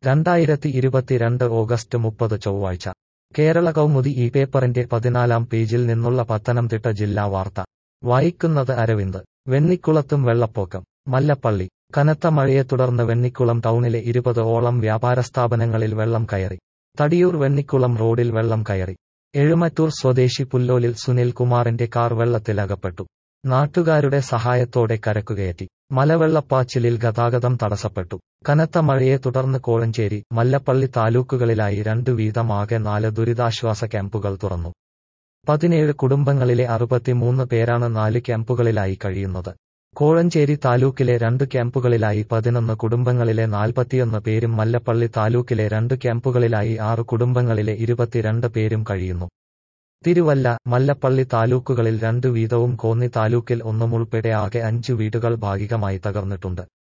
2022 August 30 ചൊവ്വാഴ്ച കേരള കൗമുദി ഈ പേപ്പറിന്റെ 14-ാം പേജിൽ നിന്നുള്ള പത്തനംതിട്ട ജില്ലാ വാർത്ത വായിക്കുന്നത് അരവിന്ദ്. വെണ്ണിക്കുളത്തും വെള്ളപ്പൊക്കം. മല്ലപ്പള്ളി. കനത്ത മഴയെ തുടർന്ന് വെണ്ണിക്കുളം ടൗണിലെ 20-ഓളം വ്യാപാര സ്ഥാപനങ്ങളിൽ വെള്ളം കയറി. തടിയൂർ വെണ്ണിക്കുളം റോഡിൽ വെള്ളം കയറി. എഴുമറ്റൂർ സ്വദേശി പുല്ലോലിൽ സുനിൽ കുമാറിന്റെ കാർ വെള്ളത്തിലകപ്പെട്ടു. നാട്ടുകാരുടെ സഹായത്തോടെ കരക്കുകയറ്റി. മലവെള്ളപ്പാച്ചിലിൽ ഗതാഗതം തടസ്സപ്പെട്ടു. കനത്ത മഴയെ തുടർന്ന് കോഴഞ്ചേരി, മല്ലപ്പള്ളി താലൂക്കുകളിലായി 2 വീതം ആകെ 4 ദുരിതാശ്വാസ ക്യാമ്പുകൾ തുറന്നു. 17 കുടുംബങ്ങളിലെ 63 പേരാണ് 4 ക്യാമ്പുകളിലായി കഴിയുന്നത്. കോഴഞ്ചേരി താലൂക്കിലെ 2 ക്യാമ്പുകളിലായി 11 കുടുംബങ്ങളിലെ 41 പേരും മല്ലപ്പള്ളി താലൂക്കിലെ 2 ക്യാമ്പുകളിലായി 6 കുടുംബങ്ങളിലെ 22 പേരും കഴിയുന്നു. തിരുവല്ല, മല്ലപ്പള്ളി താലൂക്കുകളിൽ 2 വീതവും കോന്നി താലൂക്കിൽ 1 ഉൾപ്പെടെ ആകെ 5 വീടുകൾ ഭാഗികമായി തകർന്നിട്ടുണ്ട്.